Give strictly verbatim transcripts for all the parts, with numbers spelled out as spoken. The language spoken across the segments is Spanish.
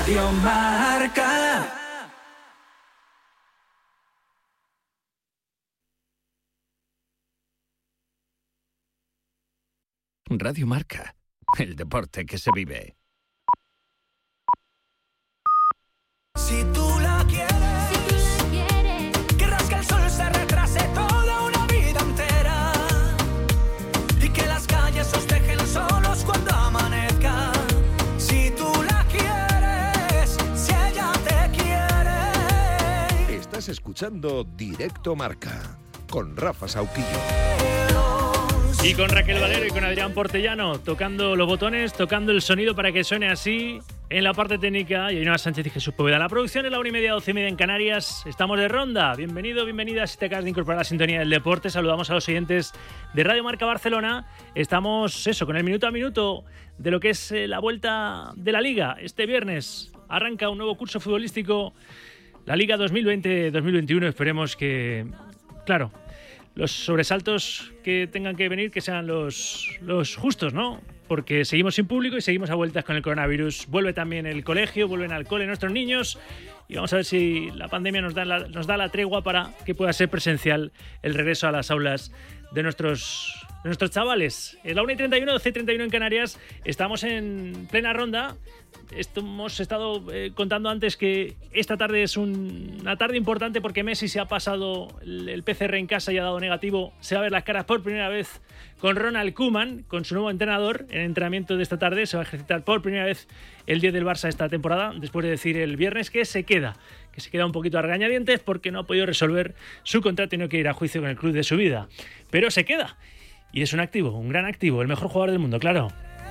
Radio Marca. Radio Marca, el deporte que se vive. Si tú la quieres, si tú la quieres, querrás que el sol se retrase toda una vida entera y que las calles os dejen solos cuando amanezca. Si tú la quieres, si ella te quiere. Estás escuchando Directo Marca con Rafa Sauquillo. Y con Raquel Valero y con Adrián Portellano, tocando los botones, tocando el sonido para que suene así. En la parte técnica, y Ainhoa Sánchez y Jesús Poveda. La producción es la una y media, doce y media en Canarias. Estamos de ronda. Bienvenido, bienvenida. Si te acabas de incorporar a la sintonía del deporte, saludamos a los oyentes de Radio Marca Barcelona. Estamos, eso, con el minuto a minuto de lo que es eh, la vuelta de la Liga. Este viernes arranca un nuevo curso futbolístico, la Liga dos mil veinte dos mil veintiuno. Esperemos que, claro, los sobresaltos que tengan que venir que sean los, los justos, ¿no? Porque seguimos sin público y seguimos a vueltas con el coronavirus. Vuelve también el colegio, vuelven al cole nuestros niños y vamos a ver si la pandemia nos da la, nos da la tregua para que pueda ser presencial el regreso a las aulas de nuestros, de nuestros chavales. Es la una y treinta y uno, doce y treinta y uno en Canarias. Estamos en plena ronda. Esto hemos estado eh, contando antes que esta tarde es un, una tarde importante porque Messi se ha pasado el, el P C R en casa y ha dado negativo. Se va a ver las caras por primera vez con Ronald Koeman, con su nuevo entrenador. En el entrenamiento de esta tarde se va a ejercitar por primera vez el diez del Barça esta temporada, después de decir el viernes que se queda, que se queda un poquito a regañadientes porque no ha podido resolver su contrato y no quiere ir a juicio con el club de su vida. Pero se queda y es un activo, un gran activo, el mejor jugador del mundo, claro.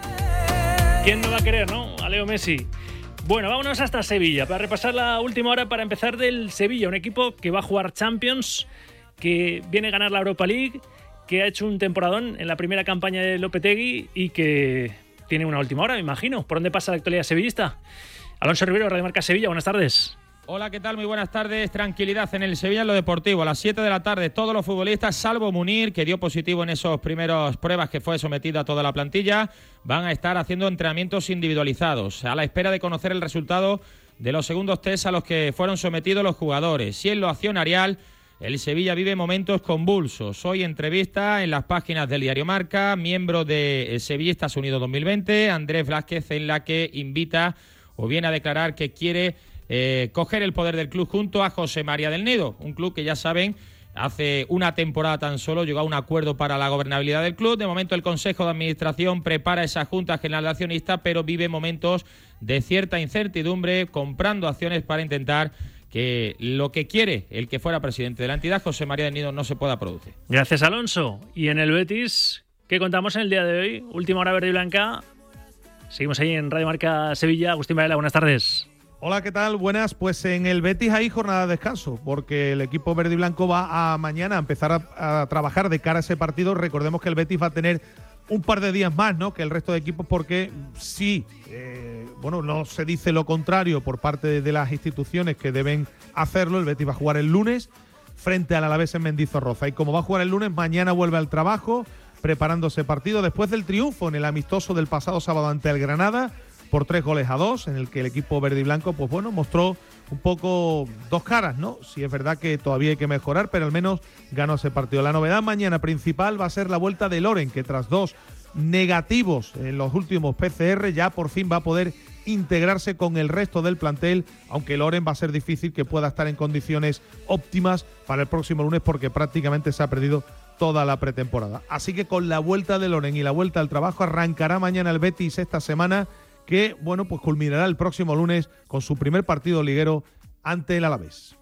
¿Quién no va a querer, no? A Leo Messi. Bueno, vámonos hasta Sevilla para repasar la última hora para empezar del Sevilla, un equipo que va a jugar Champions, que viene a ganar la Europa League, que ha hecho un temporadón en la primera campaña de Lopetegui y que tiene una última hora, me imagino. ¿Por dónde pasa la actualidad sevillista? Alonso Rivero, Radio Marca Sevilla, buenas tardes. Hola, ¿qué tal? Muy buenas tardes. Tranquilidad en el Sevilla en lo deportivo. A las siete de la tarde todos los futbolistas, salvo Munir, que dio positivo en esas primeras pruebas que fue sometido a toda la plantilla, van a estar haciendo entrenamientos individualizados a la espera de conocer el resultado de los segundos test a los que fueron sometidos los jugadores. Y en lo accionarial, el Sevilla vive momentos convulsos. Hoy entrevista en las páginas del diario Marca, miembro de Sevillistas Unidos dos mil veinte, Andrés Blázquez, en la que invita o viene a declarar que quiere Eh, coger el poder del club junto a José María del Nido, un club que ya saben hace una temporada tan solo llegó a un acuerdo para la gobernabilidad del club. De momento el Consejo de Administración prepara esa Junta General de Accionistas, pero vive momentos de cierta incertidumbre, comprando acciones para intentar que lo que quiere el que fuera presidente de la entidad, José María del Nido, no se pueda producir. Gracias, Alonso. Y en el Betis, ¿qué contamos en el día de hoy? Última hora verde y blanca. Seguimos ahí en Radio Marca Sevilla. Agustín Varela, buenas tardes. Hola, ¿qué tal? Buenas. Pues en el Betis hay jornada de descanso, porque el equipo verde y blanco va a mañana a empezar a, a trabajar de cara a ese partido. Recordemos que el Betis va a tener un par de días más, ¿no?, que el resto de equipos, porque sí, eh, bueno, no se dice lo contrario por parte de, de las instituciones que deben hacerlo. El Betis va a jugar el lunes frente al Alavés en Mendizorroza. Y como va a jugar el lunes, mañana vuelve al trabajo, preparándose partido después del triunfo en el amistoso del pasado sábado ante el Granada, por tres goles a dos, en el que el equipo verde y blanco, pues bueno, mostró un poco dos caras, ¿no? Sí es verdad que todavía hay que mejorar, pero al menos ganó ese partido. La novedad mañana principal va a ser la vuelta de Loren, que tras dos negativos en los últimos P C R ya por fin va a poder integrarse con el resto del plantel, aunque Loren va a ser difícil que pueda estar en condiciones óptimas para el próximo lunes porque prácticamente se ha perdido toda la pretemporada. Así que con la vuelta de Loren y la vuelta al trabajo arrancará mañana el Betis esta semana, que, bueno, pues culminará el próximo lunes con su primer partido liguero ante el Alavés.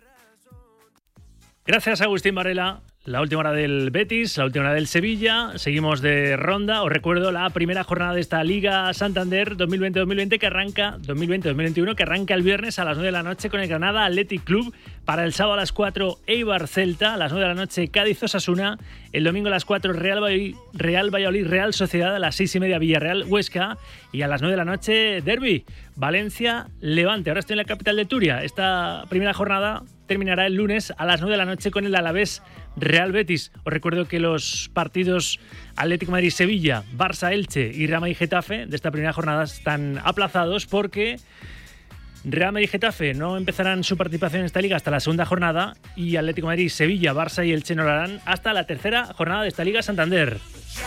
Gracias, Agustín Varela. La última hora del Betis, la última hora del Sevilla. Seguimos de ronda. Os recuerdo la primera jornada de esta Liga Santander dos mil veinte dos mil veinte que arranca dos mil veinte dos mil veintiuno, que arranca el viernes a las nueve de la noche con el Granada Athletic Club. Para el sábado a las cuatro, Eibar Celta. A las nueve de la noche, Cádiz Osasuna. El domingo a las cuatro, Real Valladolid, Real Valladolid Real Sociedad. A las seis y media, Villarreal Huesca. Y a las nueve de la noche, Derby Valencia Levante. Ahora estoy en la capital de Turia. Esta primera jornada terminará el lunes a las nueve de la noche con el Alavés Real Betis. Os recuerdo que los partidos Atlético de Madrid-Sevilla, Barça-Elche y Real Madrid-Getafe de esta primera jornada están aplazados porque Real Madrid y Getafe no empezarán su participación en esta liga hasta la segunda jornada y Atlético de Madrid, Sevilla, Barça y Elche no lo harán hasta la tercera jornada de esta Liga Santander.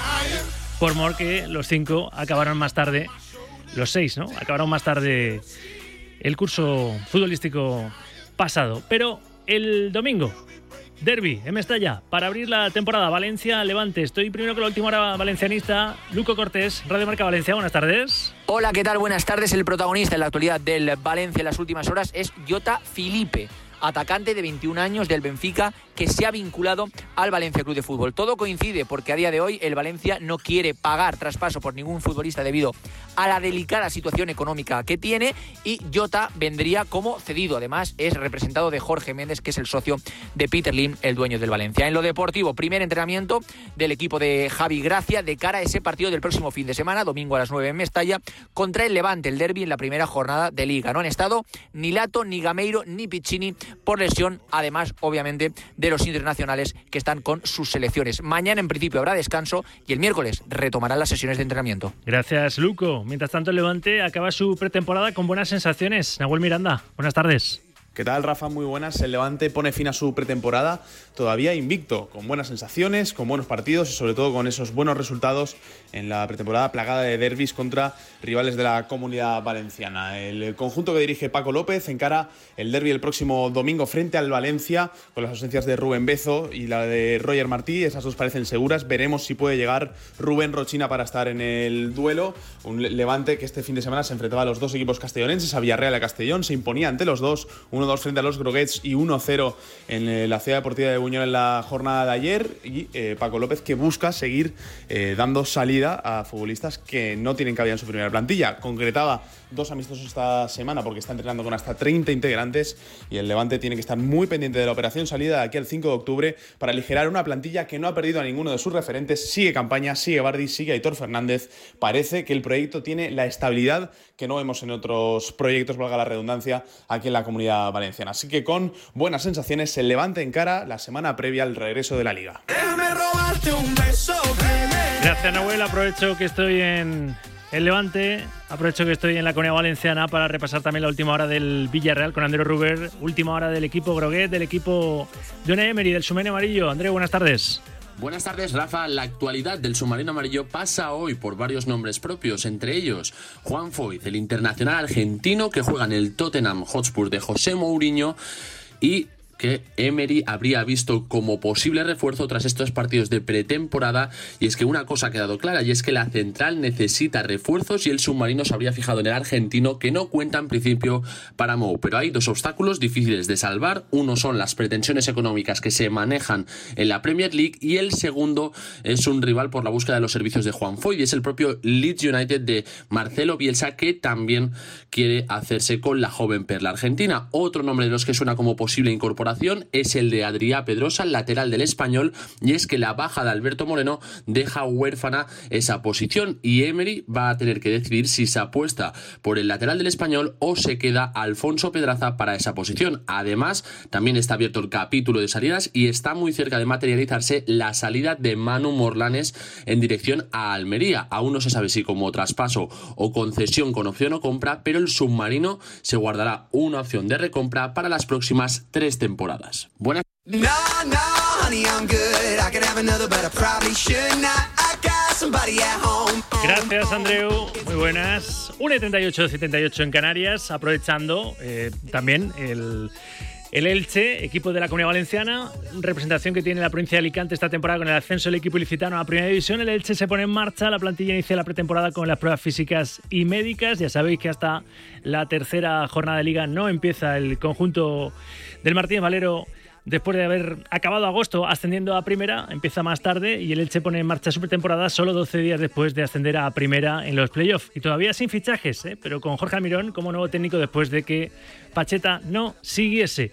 Por mor que los cinco acabaron más tarde, los seis, ¿no? Acabaron más tarde el curso futbolístico pasado. Pero el domingo, derbi en Mestalla, para abrir la temporada Valencia-Levante. Estoy primero con la última hora valencianista, Luco Cortés, Radio Marca Valencia. Buenas tardes. Hola, ¿qué tal? Buenas tardes. El protagonista en la actualidad del Valencia en las últimas horas es Jota Filipe, atacante de veintiún años del Benfica, que se ha vinculado al Valencia Club de Fútbol. Todo coincide porque a día de hoy el Valencia no quiere pagar traspaso por ningún futbolista debido a la delicada situación económica que tiene, y Jota vendría como cedido. Además, es representado de Jorge Méndez, que es el socio de Peter Lim, el dueño del Valencia. En lo deportivo, primer entrenamiento del equipo de Javi Gracia de cara a ese partido del próximo fin de semana, domingo a las nueve en Mestalla, contra el Levante, el derbi en la primera jornada de Liga. No han estado ni Lato, ni Gameiro, ni Piccini por lesión, además, obviamente, de los internacionales que están con sus selecciones. Mañana, en principio, habrá descanso y el miércoles retomarán las sesiones de entrenamiento. Gracias, Luco. Mientras tanto, el Levante acaba su pretemporada con buenas sensaciones. Nahuel Miranda, buenas tardes. ¿Qué tal, Rafa? Muy buenas. El Levante pone fin a su pretemporada todavía invicto, con buenas sensaciones, con buenos partidos y sobre todo con esos buenos resultados en la pretemporada plagada de derbis contra rivales de la Comunidad Valenciana. El conjunto que dirige Paco López encara el derbi el próximo domingo frente al Valencia, con las ausencias de Rubén Bezo y la de Roger Martí. Esas dos parecen seguras. Veremos si puede llegar Rubén Rochina para estar en el duelo. Un Levante que este fin de semana se enfrentaba a los dos equipos castellonenses, a Villarreal y a Castellón. Se imponía ante los dos, uno dos frente a los Groguets y uno cero en la Ciudad Deportiva de Buñol en la jornada de ayer. Y eh, Paco López, que busca seguir eh, dando salida a futbolistas que no tienen cabida en su primera plantilla. Concretaba dos amistosos esta semana porque está entrenando con hasta treinta integrantes, y el Levante tiene que estar muy pendiente de la operación salida de aquí al cinco de octubre para aligerar una plantilla que no ha perdido a ninguno de sus referentes. Sigue Campaña, sigue Bardi, sigue Aitor Fernández. Parece que el proyecto tiene la estabilidad que no vemos en otros proyectos, valga la redundancia, aquí en la Comunidad Valenciana. Así que con buenas sensaciones, el Levante encara la semana previa al regreso de la Liga. Déjame robarte un beso, Gracias, Nahuel. Aprovecho que estoy en el Levante, aprovecho que estoy en la Comunidad Valenciana para repasar también la última hora del Villarreal con Andreu Ruber, última hora del equipo Groguet, del equipo de Unai Emery, del submarino amarillo. Andreu, buenas tardes. Buenas tardes, Rafa. La actualidad del submarino amarillo pasa hoy por varios nombres propios, entre ellos Juan Foyth, el internacional argentino que juega en el Tottenham Hotspur de José Mourinho, y que Emery habría visto como posible refuerzo tras estos partidos de pretemporada. Y es que una cosa ha quedado clara, y es que la central necesita refuerzos, y el submarino se habría fijado en el argentino, que no cuenta en principio para Mou. Pero hay dos obstáculos difíciles de salvar. Uno son las pretensiones económicas que se manejan en la Premier League, y el segundo es un rival por la búsqueda de los servicios de Juan Foyth, y es el propio Leeds United de Marcelo Bielsa, que también quiere hacerse con la joven perla argentina. Otro nombre de los que suena como posible incorporación es el de Adrià Pedrosa, lateral del Español, y es que la baja de Alberto Moreno deja huérfana esa posición, y Emery va a tener que decidir si se apuesta por el lateral del Español o se queda Alfonso Pedraza para esa posición. Además, también está abierto el capítulo de salidas y está muy cerca de materializarse la salida de Manu Morlanes en dirección a Almería. Aún no se sabe si como traspaso o concesión con opción o compra, pero el submarino se guardará una opción de recompra para las próximas tres temporadas. Buenas. No, no, honey, I'm good. I could have another, but I probably should not. I got somebody at home. Gracias, Andreu. Muy buenas. una y treinta y ocho, setenta y ocho en Canarias. Aprovechando eh, también el... El Elche, equipo de la Comunidad Valenciana, representación que tiene la provincia de Alicante esta temporada con el ascenso del equipo ilicitano a la Primera División. El Elche se pone en marcha, la plantilla inicia la pretemporada con las pruebas físicas y médicas. Ya sabéis que hasta la tercera jornada de Liga no empieza el conjunto del Martínez Valero. Después de haber acabado agosto ascendiendo a Primera, empieza más tarde, y el Elche pone en marcha su pretemporada solo doce días después de ascender a Primera en los playoffs. Y todavía sin fichajes, ¿eh? pero con Jorge Almirón como nuevo técnico después de que Pacheta no siguiese.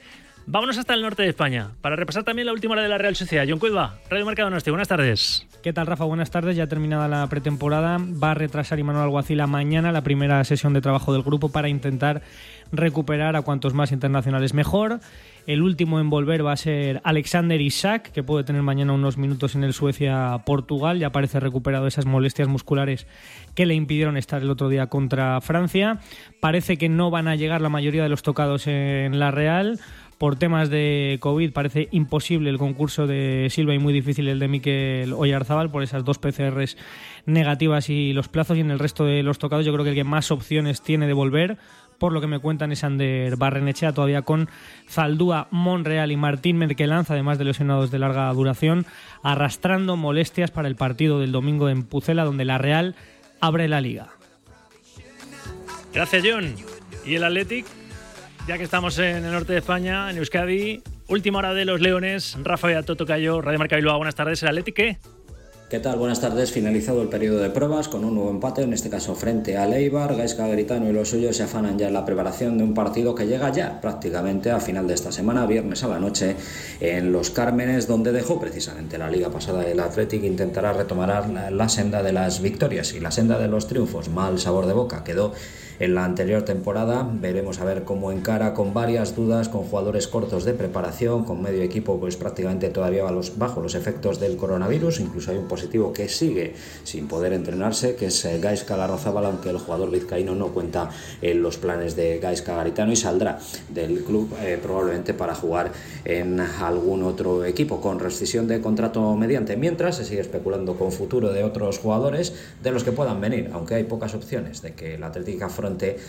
Vámonos hasta el norte de España para repasar también la última hora de la Real Sociedad. Jon Cuelva, Radio Marca Donosti, buenas tardes. ¿Qué tal, Rafa? Buenas tardes. Ya terminada la pretemporada, va a retrasar Imanol Alguacil mañana la primera sesión de trabajo del grupo para intentar recuperar a cuantos más internacionales mejor. El último en volver va a ser Alexander Isak, que puede tener mañana unos minutos en el Suecia-Portugal. Ya parece recuperado esas molestias musculares que le impidieron estar el otro día contra Francia. Parece que no van a llegar la mayoría de los tocados en la Real. Por temas de COVID parece imposible el concurso de Silva y muy difícil el de Mikel Oyarzabal por esas dos P C Rs negativas y los plazos. Y en el resto de los tocados yo creo que el que más opciones tiene de volver, por lo que me cuentan, es Ander Barrenechea, todavía con Zaldúa, Monreal y Martín Merkelanz, además de lesionados de larga duración, arrastrando molestias para el partido del domingo en Pucela, donde la Real abre la Liga. Gracias, Jon. ¿Y el Athletic? Ya que estamos en el norte de España, en Euskadi, última hora de los Leones. Rafa Beato, Tocayo, Radio Marca Bilbao, buenas tardes. ¿El Athletic qué? ¿Qué tal? Buenas tardes. Finalizado el periodo de pruebas con un nuevo empate, en este caso frente al Eibar. Gaizka Garitano y los suyos se afanan ya en la preparación de un partido que llega ya prácticamente a final de esta semana, viernes a la noche, en Los Cármenes, donde dejó precisamente la liga pasada el Athletic. Intentará retomar la, la senda de las victorias y la senda de los triunfos. Mal sabor de boca quedó en la anterior temporada. Veremos a ver cómo encara, con varias dudas, con jugadores cortos de preparación, con medio equipo pues prácticamente todavía bajo los efectos del coronavirus. Incluso hay un positivo que sigue sin poder entrenarse, que es Gaizka Larrazábal, aunque el jugador vizcaíno no cuenta en los planes de Gaizka Garitano y saldrá del club eh, probablemente para jugar en algún otro equipo con rescisión de contrato mediante. Mientras se sigue especulando con futuro de otros jugadores de los que puedan venir, aunque hay pocas opciones de que el Atlético afronte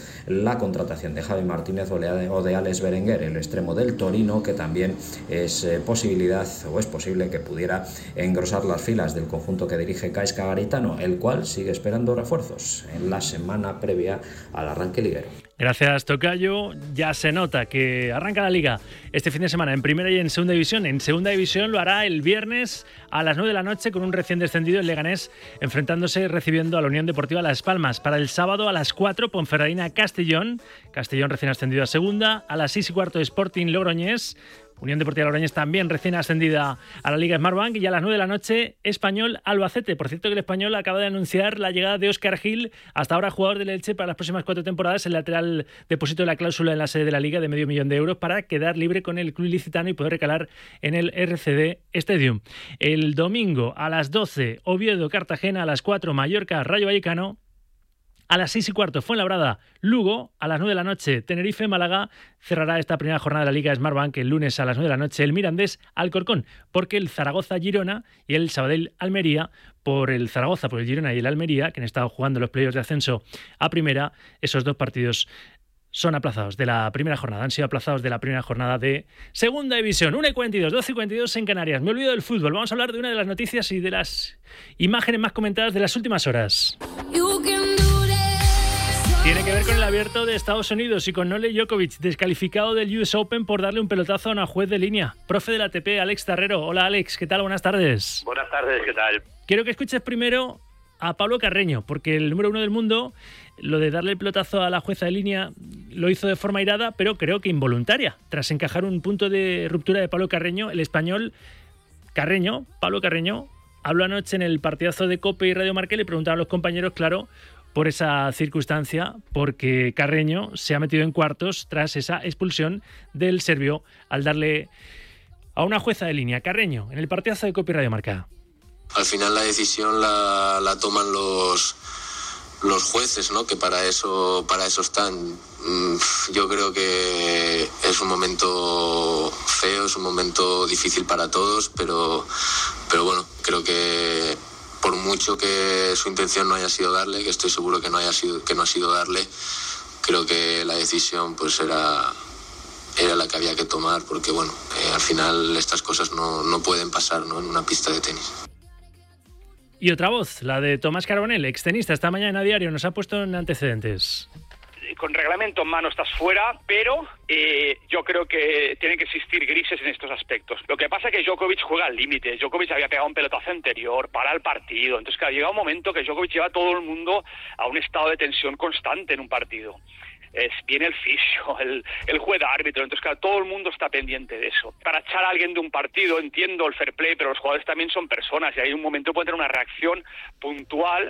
la contratación de Javi Martínez o de Alex Berenguer, el extremo del Torino, que también es eh, posibilidad o es posible que pudiera engrosar las filas del conjunto que dirige Gaizka Garitano, el cual sigue esperando refuerzos en la semana previa al arranque liguero. Gracias, Tocayo. Ya se nota que arranca la Liga este fin de semana en Primera y en Segunda División. En Segunda División lo hará el viernes a las nueve de la noche con un recién descendido, el Leganés, enfrentándose y recibiendo a la Unión Deportiva Las Palmas. Para el sábado a las cuatro, Ponferradina Castellón. Castellón recién ascendido a Segunda. A las seis y cuarto, Sporting Logroñés. Unión Deportiva Logroñés también recién ascendida a la Liga Smartbank. Y a las nueve de la noche, Español Albacete. Por cierto, que el Español acaba de anunciar la llegada de Óscar Gil, hasta ahora jugador del Elche para las próximas cuatro temporadas. El lateral depositó la cláusula en la sede de la Liga de medio millón de euros para quedar libre con el club ilicitano y poder recalar en el R C D Stadium. El domingo a las doce, Oviedo Cartagena. A las cuatro, Mallorca Rayo Vallecano. A las seis y cuarto, Fuenlabrada, Lugo. A las nueve de la noche, Tenerife, Málaga. Cerrará esta primera jornada de la Liga Smartbank el lunes a las nueve de la noche el Mirandés Alcorcón, porque el Zaragoza Girona y el Sabadell Almería, por el Zaragoza, por el Girona y el Almería, que han estado jugando los playoffs de ascenso a primera, esos dos partidos son aplazados de la primera jornada, han sido aplazados de la primera jornada de Segunda División. una y cuarenta y dos, doce y cuarenta y dos en Canarias. Me olvido del fútbol, vamos a hablar de una de las noticias y de las imágenes más comentadas de las últimas horas. Tiene que ver con el abierto de Estados Unidos y con Novak Djokovic, descalificado del U S Open por darle un pelotazo a una juez de línea. Profe de la A T P, Alex Tarrero. Hola, Alex, ¿qué tal? Buenas tardes. Buenas tardes, ¿qué tal? Quiero que escuches primero a Pablo Carreño, porque el número uno del mundo, lo de darle el pelotazo a la jueza de línea lo hizo de forma airada, pero creo que involuntaria. Tras encajar un punto de ruptura de Pablo Carreño, el español Carreño, Pablo Carreño, habló anoche en el partidazo de COPE y Radio Marca y le preguntaron a los compañeros, claro, por esa circunstancia, porque Carreño se ha metido en cuartos tras esa expulsión del serbio al darle a una jueza de línea. Carreño, en el partidazo de COPE y Radio Marca. Al final la decisión la, la toman los los jueces, ¿no? Que para eso para eso están. Yo creo que es un momento feo, es un momento difícil para todos, pero pero bueno, creo que por mucho que su intención no haya sido darle, que estoy seguro que no haya sido que no ha sido darle, creo que la decisión pues era era la que había que tomar, porque bueno, eh, al final estas cosas no, no pueden pasar, ¿no? En una pista de tenis. Y otra voz, la de Tomás Carbonell, extenista, esta mañana a diario, nos ha puesto en antecedentes. Con reglamento en mano estás fuera, pero eh, yo creo que tienen que existir grises en estos aspectos. Lo que pasa es que Djokovic juega al límite. Djokovic había pegado un pelotazo anterior para el partido. Entonces, claro, llega un momento que Djokovic lleva a todo el mundo a un estado de tensión constante en un partido. es viene el fisio, el, el juez árbitro, entonces claro, todo el mundo está pendiente de eso. Para echar a alguien de un partido, entiendo el fair play, pero los jugadores también son personas y hay un momento puede tener una reacción puntual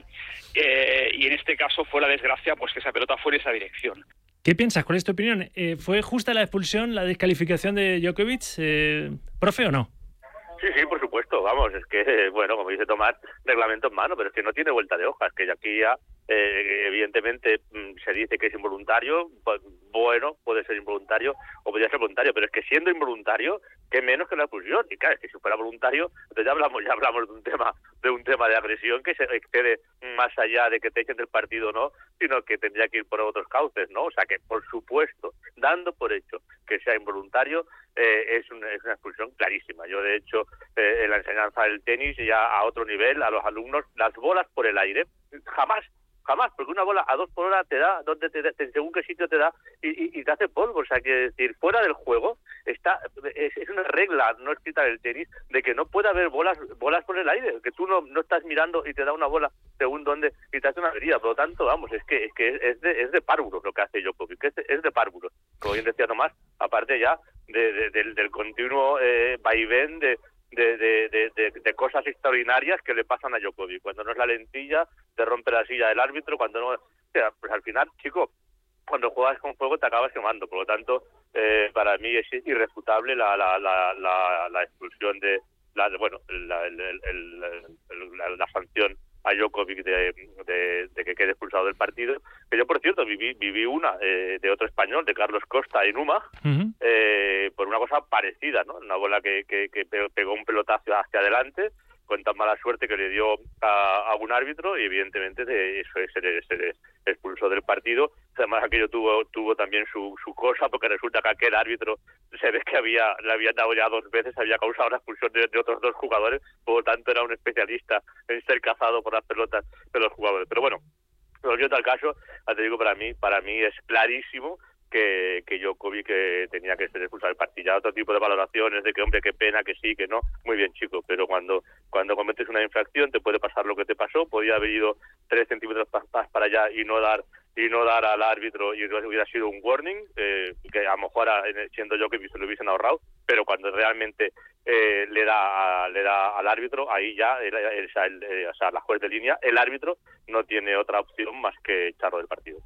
eh, y en este caso fue la desgracia pues que esa pelota fuera en esa dirección. ¿Qué piensas? ¿Cuál es tu opinión? Eh, ¿Fue justa la expulsión, la descalificación de Djokovic, eh, profe, o no? Sí, sí, por supuesto, vamos, es que, bueno, como dice Tomás, reglamento en mano, pero es que no tiene vuelta de hoja, es que aquí ya, eh, evidentemente, se dice que es involuntario, pues, bueno, puede ser involuntario o podría ser voluntario, pero es que siendo involuntario, qué menos que la expulsión, y claro, es que si fuera voluntario, entonces ya hablamos, ya hablamos de un tema, de un tema de agresión que se excede más allá de que te echen del partido o no, sino que tendría que ir por otros cauces, ¿no? O sea que, por supuesto, dando por hecho que sea involuntario, eh, es, una, es una expulsión clarísima. Yo, de hecho, eh, en la enseñanza del tenis, ya a otro nivel, a los alumnos, las bolas por el aire, jamás, jamás, porque una bola a dos por hora te da, donde te, te según qué sitio te da, y, y, y te hace polvo. O sea, que decir, fuera del juego, está es, es una regla no escrita del tenis de que no puede haber bolas bolas por el aire, que tú no, no estás mirando y te da una bola según dónde y te hace una herida. Por lo tanto, vamos, es que es que es de, es de párvulos lo que hace Djokovic, es de, es de párvulos. Como bien decía Tomás, aparte ya de, de, del, del continuo eh, vaivén de De, de, de, de, de cosas extraordinarias que le pasan a Djokovic. Cuando no es la lentilla, te rompe la silla del árbitro, cuando no... O sea, pues al final, chico, cuando juegas con fuego te acabas quemando. Por lo tanto, eh, para mí es irrefutable la la la la, la expulsión de... la bueno, la, el, el, el, el, la, la sanción a Djokovic de, de, de que quede expulsado del partido, que yo, por cierto, viví viví una eh, de otro español, de Carlos Costa en Uma, uh-huh. eh, por una cosa parecida, ¿no? Una bola que, que, que pegó un pelotazo hacia adelante, con tan mala suerte que le dio a, a un árbitro, y evidentemente de eso se le, se le expulsó del partido. Además, aquello tuvo tuvo también su, su cosa, porque resulta que aquel árbitro se ve que había le había dado ya dos veces, había causado la expulsión de, de otros dos jugadores, por lo tanto era un especialista en ser cazado por las pelotas de los jugadores. Pero bueno, volviendo al caso, te digo, para mí para mí es clarísimo que, que Djokovic que tenía que ser expulsado del partido. Ya otro tipo de valoraciones de que, hombre, qué pena, que sí, que no, muy bien, chico, pero cuando cuando cometes una infracción te puede pasar lo que te pasó. Podía haber ido tres centímetros más para allá y no dar y no dar al árbitro, y hubiera sido un warning, eh, que a lo mejor siendo Djokovic se lo hubiesen ahorrado, pero cuando realmente eh, le da le da al árbitro, ahí ya, el, el, el, el, o sea, la juez de línea, el árbitro no tiene otra opción más que echarlo del partido.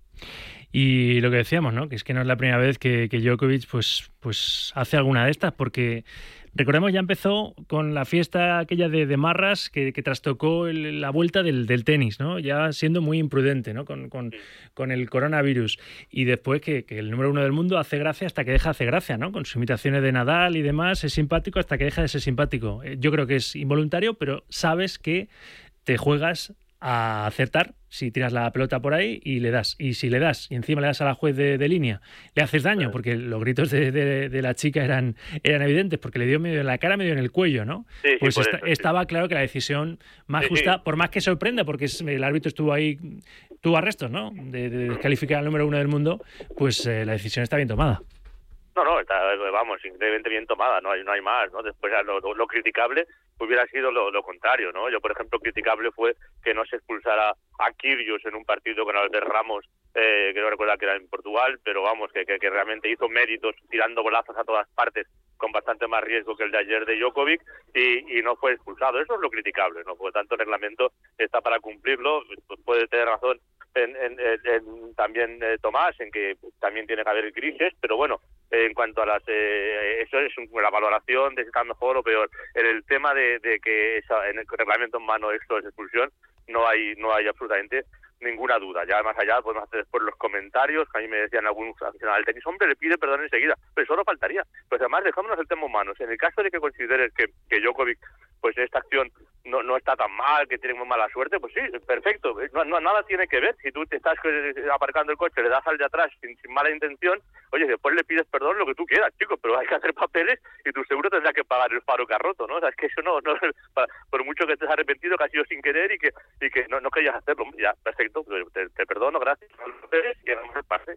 Y lo que decíamos, ¿no? Que es que no es la primera vez que, que Djokovic pues, pues hace alguna de estas, porque recordemos, ya empezó con la fiesta aquella de, de Marras que, que trastocó el, la vuelta del, del tenis, ¿no? Ya siendo muy imprudente, ¿no? Con, con, con el coronavirus. Y después que, que el número uno del mundo hace gracia hasta que deja de hacer gracia, ¿no? Con sus imitaciones de Nadal y demás, es simpático hasta que deja de ser simpático. Yo creo que es involuntario, pero sabes que te juegas a acertar si tiras la pelota por ahí y le das. Y si le das y encima le das a la juez de, de línea, le haces daño, porque los gritos de, de, de la chica eran, eran evidentes, porque le dio medio en la cara, medio en el cuello, ¿no? Sí, pues sí, esta, eso, sí. Estaba claro que la decisión más sí, justa, sí. por más que sorprenda, porque es, el árbitro estuvo ahí, tuvo arrestos, ¿no? De, de descalificar al número uno del mundo, pues eh, la decisión está bien tomada. No, no, está, vamos, increíblemente bien tomada, no hay no hay más, ¿no? Después lo, lo, lo criticable hubiera sido lo, lo contrario, ¿no? Yo, por ejemplo, criticable fue que no se expulsara a Kyrgios en un partido con Albert Ramos, eh, que no recuerdo que era en Portugal, pero vamos, que, que, que realmente hizo méritos tirando bolazos a todas partes con bastante más riesgo que el de ayer de Djokovic, y, y no fue expulsado. Eso es lo criticable, ¿no? Por lo tanto, el reglamento está para cumplirlo. Puede tener razón en, en, en, en también eh, Tomás, en que también tiene que haber grises, pero bueno, eh, en cuanto a las eh, eso es un, la valoración de si está mejor o peor. En el tema de, de que esa, en el reglamento en mano esto es expulsión, no hay no hay absolutamente ninguna duda. Ya más allá podemos hacer después los comentarios, que a mí me decían algunos aficionados al tenis, hombre, le pide perdón enseguida, pero eso no faltaría. Pues además, dejémonos el tema humanos. En el caso de que consideres que, que Djokovic, pues esta acción no no está tan mal, que tiene muy mala suerte, pues sí, perfecto, no, no nada tiene que ver. Si tú te estás aparcando el coche, le das al de atrás sin, sin mala intención, oye, después le pides perdón lo que tú quieras, chico, pero hay que hacer papeles y tu seguro tendrá que pagar el faro que ha roto, ¿no? O sea, es que eso no, no por mucho que estés arrepentido, que ha sido sin querer y que y que no, no querías hacerlo, ya, perfecto, te, te perdono, gracias, y vamos al pase.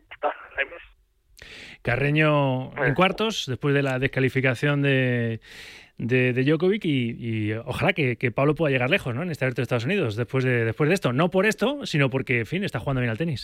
Carreño en cuartos, después de la descalificación de de, de Djokovic, y, y ojalá que, que Pablo pueda llegar lejos, ¿no? En este abierto de Estados Unidos después de después de esto, no por esto, sino porque, en fin, está jugando bien al tenis.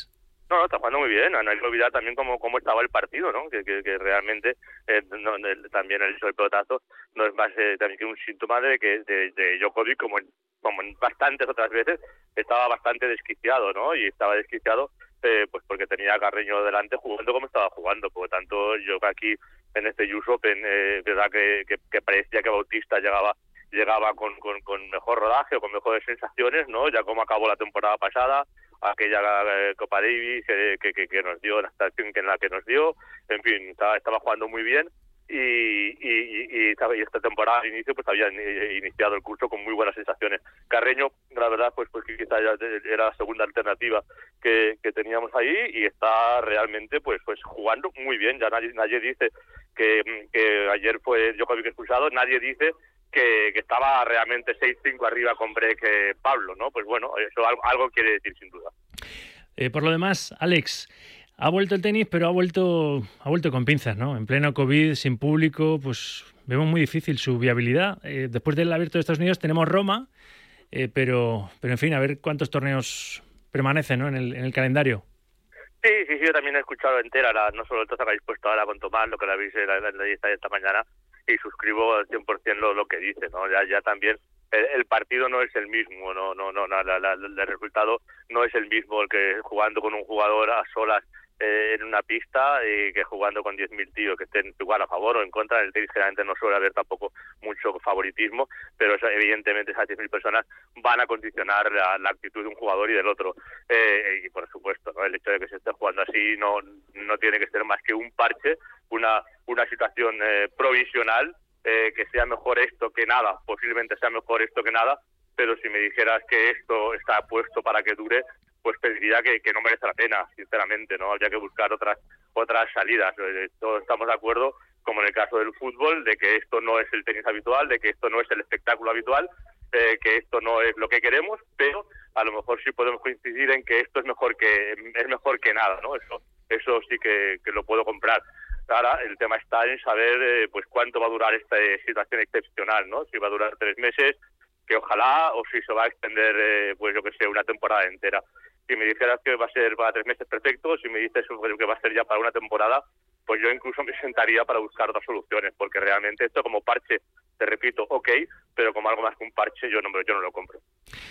No, no, está jugando muy bien. No hay que olvidar también cómo, cómo estaba el partido, ¿no? Que, que, que realmente eh, no, el, también el hecho del pelotazo no es más eh, también que un síntoma de que de, de Djokovic, como en, como en bastantes otras veces, estaba bastante desquiciado, ¿no? Y estaba desquiciado eh, pues porque tenía a Carreño delante jugando como estaba jugando. Por lo tanto, yo aquí en este U S Open, eh, verdad que, que, que parecía que Bautista llegaba llegaba con, con, con mejor rodaje o con mejores sensaciones, ¿no? Ya como acabó la temporada pasada, aquella eh, Copa Davis que, que, que nos dio, la estación en la que nos dio, en fin, estaba, estaba jugando muy bien y, y, y, y esta temporada al inicio pues había iniciado el curso con muy buenas sensaciones. Carreño, la verdad, pues pues quizá ya era la segunda alternativa que, que teníamos ahí y está realmente pues pues jugando muy bien. Ya nadie, nadie dice que, que ayer fue Djokovic expulsado, nadie dice Que, que estaba realmente seis cinco arriba con break eh, Pablo, ¿no? Pues bueno, eso algo, algo quiere decir sin duda. Eh, por lo demás, Alex, ha vuelto el tenis, pero ha vuelto ha vuelto con pinzas, ¿no? En pleno COVID, sin público, pues vemos muy difícil su viabilidad. Eh, después del Abierto de Estados Unidos tenemos Roma, eh, pero pero en fin, a ver cuántos torneos permanecen, ¿no? en el en el calendario. Sí, sí, sí, yo también he escuchado entera, la, no solo el trozo que habéis puesto ahora con Tomás, lo que la habéis en la, la, la lista de esta mañana, y suscribo al cien por ciento lo, lo que dice, ¿no? Ya ya también el, el partido no es el mismo, no no no la, la, la, el resultado no es el mismo el que jugando con un jugador a solas eh, en una pista y que jugando con diez mil tíos que estén igual a favor o en contra. En el tenis generalmente no suele haber tampoco mucho favoritismo, pero eso, evidentemente esas diez mil personas van a condicionar la, la actitud de un jugador y del otro. Eh, y por supuesto, ¿no? El hecho de que se esté jugando así no no tiene que ser más que un parche, una una situación eh, provisional, eh, que sea mejor esto que nada, posiblemente sea mejor esto que nada, pero si me dijeras que esto está puesto para que dure, pues pediría que, que no merece la pena, sinceramente, ¿no? Habría que buscar otras otras salidas. Eh, todos estamos de acuerdo, como en el caso del fútbol, de que esto no es el tenis habitual, de que esto no es el espectáculo habitual, eh, que esto no es lo que queremos, pero a lo mejor sí podemos coincidir en que esto es mejor que es mejor que nada, ¿no? Eso eso sí que, que lo puedo comprar. Ahora el tema está en saber eh, pues cuánto va a durar esta eh, situación excepcional, ¿no? Si va a durar tres meses, que ojalá, o si se va a extender, eh, pues yo que sé, una temporada entera. Si me dijeras que va a ser para tres meses, perfecto. Si me dices que va a ser ya para una temporada, pues yo incluso me sentaría para buscar otras soluciones, porque realmente esto como parche, te repito, ok, pero como algo más que un parche yo no, yo no lo compro.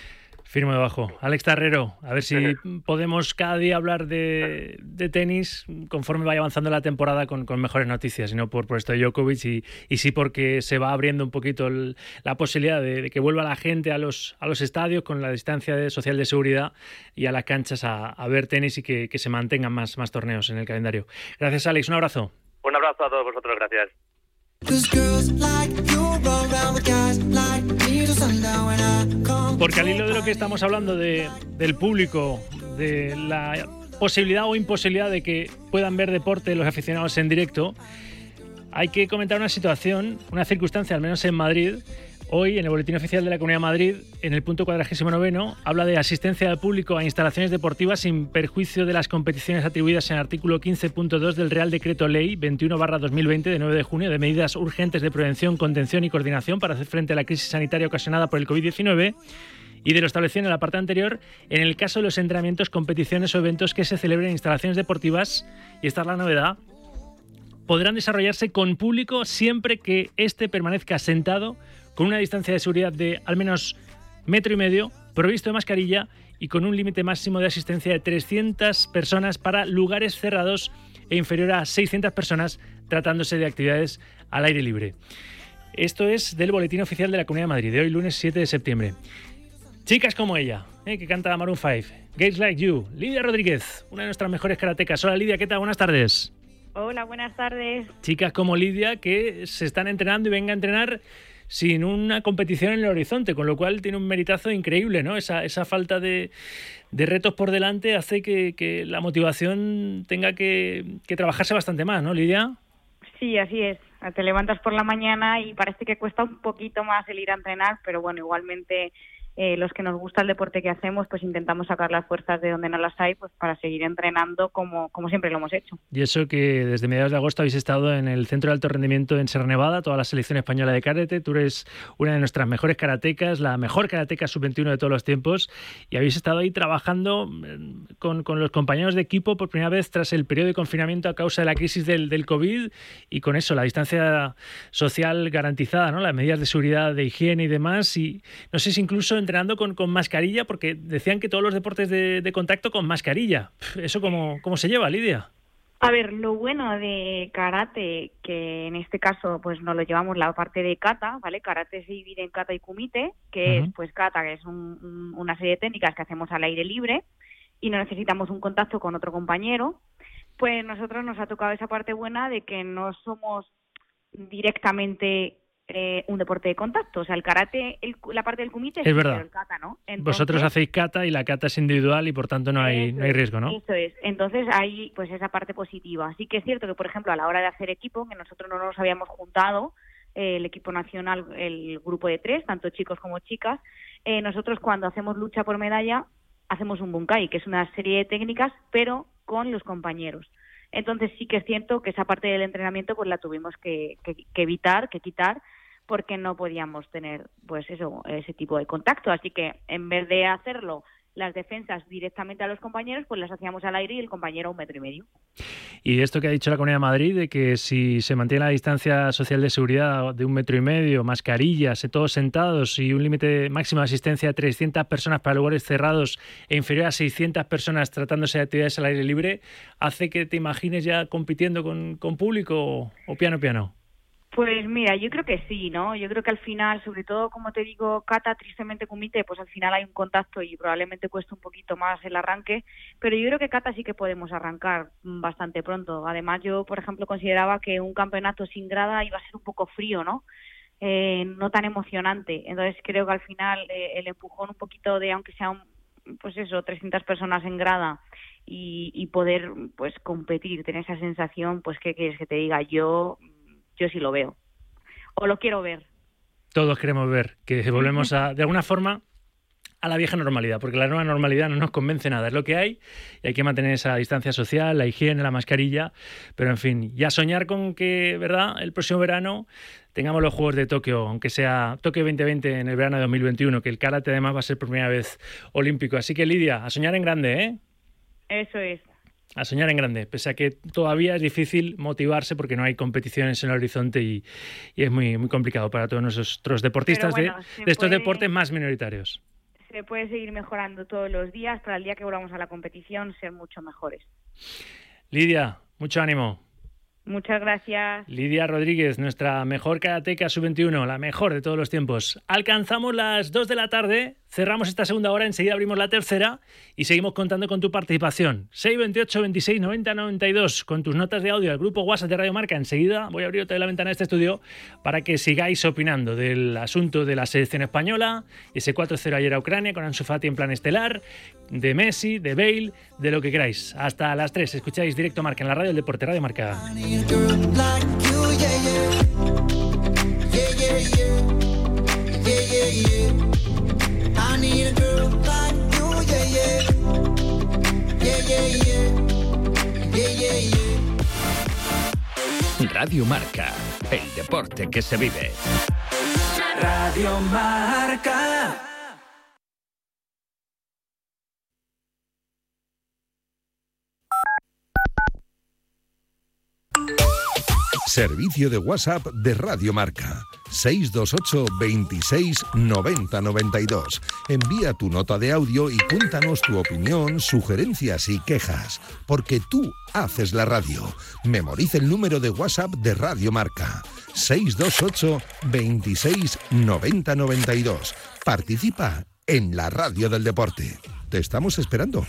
Firmo debajo. Alex Tarrero, a ver si podemos cada día hablar de, de tenis conforme vaya avanzando la temporada con, con mejores noticias, y no por, por esto de Djokovic, y, y sí porque se va abriendo un poquito el, la posibilidad de, de que vuelva la gente a los, a los estadios con la distancia de, social de seguridad y a las canchas a, a ver tenis y que, que se mantengan más, más torneos en el calendario. Gracias, Alex. Un abrazo. Un abrazo a todos vosotros. Gracias. Porque al hilo de lo que estamos hablando de, del público, de la posibilidad o imposibilidad de que puedan ver deporte los aficionados en directo, hay que comentar una situación, una circunstancia, al menos en Madrid. Hoy, en el Boletín Oficial de la Comunidad de Madrid, en el punto cuadragésimo noveno, habla de asistencia del público a instalaciones deportivas sin perjuicio de las competiciones atribuidas en el artículo quince punto dos del Real Decreto Ley veintiuno barra dos mil veinte de nueve de junio de medidas urgentes de prevención, contención y coordinación para hacer frente a la crisis sanitaria ocasionada por el covid diecinueve y de lo establecido en el apartado anterior en el caso de los entrenamientos, competiciones o eventos que se celebren en instalaciones deportivas, y esta es la novedad, podrán desarrollarse con público siempre que éste permanezca sentado con una distancia de seguridad de al menos metro y medio, provisto de mascarilla y con un límite máximo de asistencia de trescientas personas para lugares cerrados e inferior a seiscientas personas tratándose de actividades al aire libre. Esto es del Boletín Oficial de la Comunidad de Madrid, de hoy lunes siete de septiembre. Chicas como ella, ¿eh? que canta Maroon cinco, Girls Like You, Lidia Rodríguez, una de nuestras mejores karatecas. Hola Lidia, ¿qué tal? Buenas tardes. Hola, buenas tardes. Chicas como Lidia que se están entrenando y vengan a entrenar sin una competición en el horizonte, con lo cual tiene un meritazo increíble, ¿no? Esa, esa falta de, de retos por delante hace que, que la motivación tenga que, que trabajarse bastante más, ¿no, Lidia? Sí, así es. Te levantas por la mañana y parece que cuesta un poquito más el ir a entrenar, pero bueno, igualmente eh, los que nos gusta el deporte que hacemos, pues intentamos sacar las fuerzas de donde no las hay, pues para seguir entrenando como, como siempre lo hemos hecho. Y eso que desde mediados de agosto habéis estado en el Centro de Alto Rendimiento en Sierra Nevada, toda la selección española de karate. Tú eres una de nuestras mejores karatecas, la mejor karateca sub veintiuno de todos los tiempos, y habéis estado ahí trabajando con, con los compañeros de equipo por primera vez tras el periodo de confinamiento a causa de la crisis del, del COVID, y con eso, la distancia social garantizada, ¿no? Las medidas de seguridad, de higiene y demás, y no sé si incluso entrenando con, con mascarilla, porque decían que todos los deportes de, de contacto con mascarilla. ¿Eso cómo, cómo se lleva, Lidia? A ver, lo bueno de karate, que en este caso pues nos lo llevamos la parte de kata, ¿vale? Karate se divide en kata y kumite, que uh-huh. es pues kata, que es un, un, una serie de técnicas que hacemos al aire libre y no necesitamos un contacto con otro compañero. Pues nosotros nos ha tocado esa parte buena de que no somos directamente eh, un deporte de contacto. O sea, el karate, el, la parte del kumite es, es verdad. Pero el kata, ¿no? Entonces, vosotros hacéis kata y la kata es individual y por tanto no hay, no hay riesgo, ¿no? Eso es. Entonces hay pues esa parte positiva. Así que es cierto que, por ejemplo, a la hora de hacer equipo, que nosotros no nos habíamos juntado, eh, el equipo nacional, el grupo de tres, tanto chicos como chicas, eh, nosotros cuando hacemos lucha por medalla, hacemos un bunkai, que es una serie de técnicas, pero con los compañeros. Entonces sí que es cierto que esa parte del entrenamiento pues la tuvimos que, que, que evitar, que quitar, porque no podíamos tener pues eso, ese tipo de contacto. Así que en vez de hacerlo las defensas directamente a los compañeros, pues las hacíamos al aire y el compañero a un metro y medio. Y esto que ha dicho la Comunidad de Madrid, de que si se mantiene la distancia social de seguridad de un metro y medio, mascarillas, todos sentados y un límite máximo de asistencia de trescientas personas para lugares cerrados e inferior a seiscientas personas tratándose de actividades al aire libre, ¿hace que te imagines ya compitiendo con, con público o piano piano? Pues mira, yo creo que sí, ¿no? Yo creo que al final, sobre todo, como te digo, kata, tristemente kumite, pues al final hay un contacto y probablemente cuesta un poquito más el arranque, pero yo creo que kata sí que podemos arrancar bastante pronto. Además, yo, por ejemplo, consideraba que un campeonato sin grada iba a ser un poco frío, ¿no? Eh, no tan emocionante. Entonces creo que al final eh, el empujón un poquito de, aunque sea un, pues eso, trescientas personas en grada y, y poder pues competir, tener esa sensación, pues ¿qué quieres que te diga? Yo... Yo sí lo veo. O lo quiero ver. Todos queremos ver que volvemos a, de alguna forma, a la vieja normalidad, porque la nueva normalidad no nos convence nada. Es lo que hay y hay que mantener esa distancia social, la higiene, la mascarilla. Pero, en fin, ya soñar con que, ¿verdad?, el próximo verano tengamos los Juegos de Tokio, aunque sea Tokio veinte veinte en el verano de dos mil veintiuno, que el karate además va a ser por primera vez olímpico. Así que, Lidia, a soñar en grande, ¿eh? Eso es. A soñar en grande, pese a que todavía es difícil motivarse porque no hay competiciones en el horizonte y, y es muy, muy complicado para todos nuestros deportistas bueno, de, de estos puede, deportes más minoritarios. Se puede seguir mejorando todos los días para el día que volvamos a la competición ser mucho mejores. Lidia, mucho ánimo. Muchas gracias. Lidia Rodríguez, nuestra mejor karateca sub veintiuno, la mejor de todos los tiempos. Alcanzamos las dos de la tarde, cerramos esta segunda hora, enseguida abrimos la tercera y seguimos contando con tu participación. seis veintiocho veintiséis noventa noventa y dos, con tus notas de audio al grupo WhatsApp de Radio Marca. Enseguida voy a abrir otra la ventana de este estudio para que sigáis opinando del asunto de la selección española, ese cuatro cero ayer a Ucrania con Ansu Fati en plan estelar, de Messi, de Bale, de lo que queráis. Hasta las tres, escucháis Directo Marca en la radio del deporte, Radio Marca. Radio Marca, el deporte que se vive. Radio Marca. Servicio de WhatsApp de Radio Marca. seis dos ocho veintiséis noventa noventa y dos. Envía tu nota de audio y cuéntanos tu opinión, sugerencias y quejas. Porque tú haces la radio. Memoriza el número de WhatsApp de Radio Marca. seis dos ocho veintiséis noventa noventa y dos. Participa en la radio del deporte. Te estamos esperando.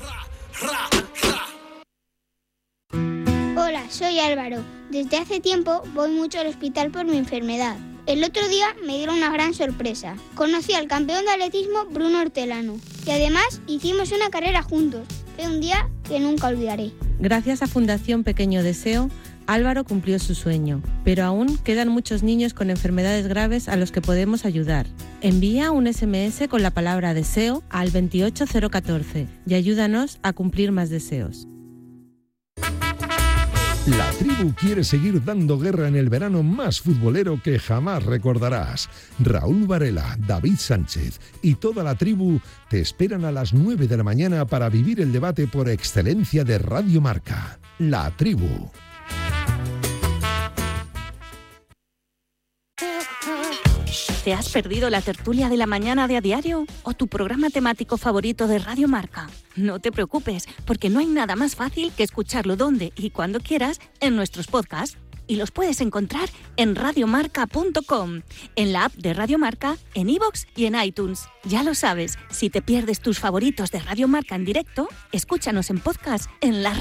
Hola, soy Álvaro. Desde hace tiempo voy mucho al hospital por mi enfermedad. El otro día me dieron una gran sorpresa. Conocí al campeón de atletismo Bruno Hortelano y además hicimos una carrera juntos. Fue un día que nunca olvidaré. Gracias a Fundación Pequeño Deseo, Álvaro cumplió su sueño, pero aún quedan muchos niños con enfermedades graves a los que podemos ayudar. Envía un ese eme ese con la palabra deseo al veintiocho cero catorce y ayúdanos a cumplir más deseos. La tribu quiere seguir dando guerra en el verano más futbolero que jamás recordarás. Raúl Varela, David Sánchez y toda la tribu te esperan a las nueve de la mañana para vivir el debate por excelencia de Radio Marca. La tribu. ¿Te has perdido la tertulia de la mañana de A Diario o tu programa temático favorito de Radio Marca? No te preocupes, porque no hay nada más fácil que escucharlo donde y cuando quieras en nuestros podcasts. Y los puedes encontrar en radiomarca punto com, en la app de Radio Marca, en iVoox y en iTunes. Ya lo sabes, si te pierdes tus favoritos de Radio Marca en directo, escúchanos en podcast en la